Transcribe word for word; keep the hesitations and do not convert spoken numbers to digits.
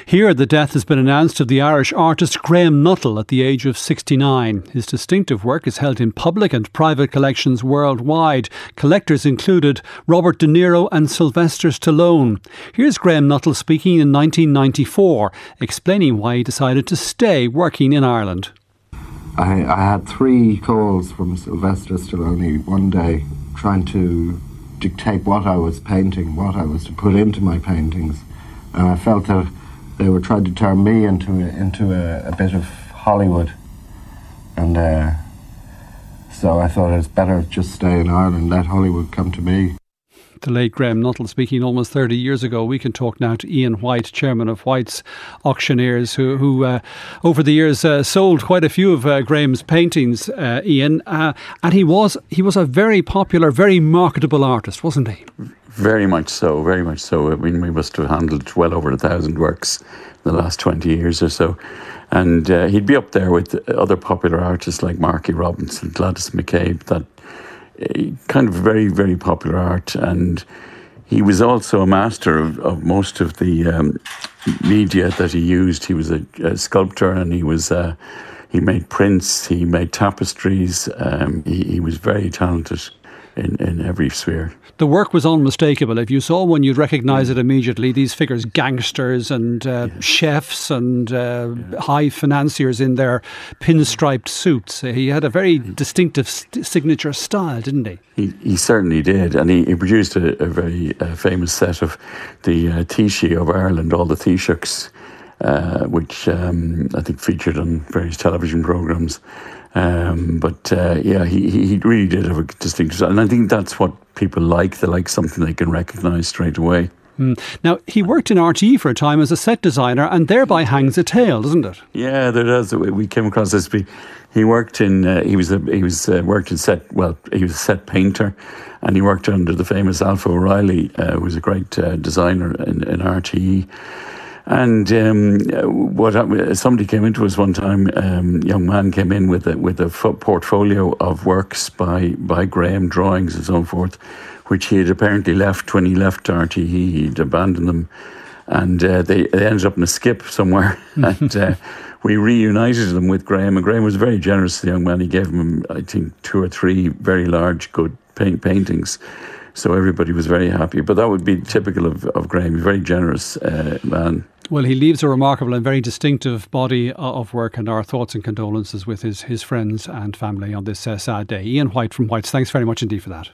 Here, the death has been announced of the Irish artist Graham Nuttall at the age of sixty-nine. His distinctive work is held in public and private collections worldwide. Collectors included Robert De Niro and Sylvester Stallone. Here's Graham Nuttall speaking in nineteen ninety-four, explaining why he decided to stay working in Ireland. I, I had three calls from Sylvester Stallone one day trying to dictate what I was painting, what I was to put into my paintings. And I felt that they were trying to turn me into a, into a, a bit of Hollywood. And uh, so I thought it's better just stay in Ireland, let Hollywood come to me. The late Graham Nuttall speaking almost thirty years ago. We can talk now to Ian White, chairman of White's Auctioneers, who, who uh, over the years uh, sold quite a few of uh, Graham's paintings, uh, Ian. Uh, and he was he was a very popular, very marketable artist, wasn't he? Very much so, very much so. I mean, we must have handled well over a thousand works in the last twenty years or so. And uh, he'd be up there with other popular artists like Marky Robinson, Gladys McCabe, that kind of very, very popular art. And he was also a master of, of most of the um, media that he used. He was a, a sculptor, and he was uh, he made prints, he made tapestries. Um, he, he was very talented in, in every sphere. The work was unmistakable. If you saw one, you'd recognise it immediately. These figures, gangsters and uh, yeah. chefs and uh, yeah. high financiers in their pinstriped suits. He had a very distinctive st- signature style, didn't he? He, he certainly did. And he, he produced a, a very uh, famous set of the uh, Taoiseach of Ireland, all the Taoiseachs, uh, which um, I think featured on various television programmes. Um, but uh, yeah, he, he really did have a distinctive style. And I think that's what people like. They like something they can recognise straight away. Mm. Now, he worked in R T E for a time as a set designer, and thereby hangs a tale, doesn't it? Yeah, there does. We came across this. He worked in. Uh, he was. A, he was uh, worked in set. Well, he was a set painter, and he worked under the famous Alpha O'Reilly, uh, who was a great uh, designer in, in R T E. And um, what somebody came into us one time, um, young man came in with a, with a portfolio of works by, by Graham, drawings and so forth, which he had apparently left when he left R T E. He'd abandoned them, and uh, they, they ended up in a skip somewhere. and uh, we reunited them with Graham, and Graham was very generous to the young man. He gave him, I think, two or three very large, good paint paintings. So everybody was very happy. But that would be typical of, of Graham, a very generous uh, man. Well, he leaves a remarkable and very distinctive body of work, and our thoughts and condolences with his, his friends and family on this uh, sad day. Ian White from White's, thanks very much indeed for that.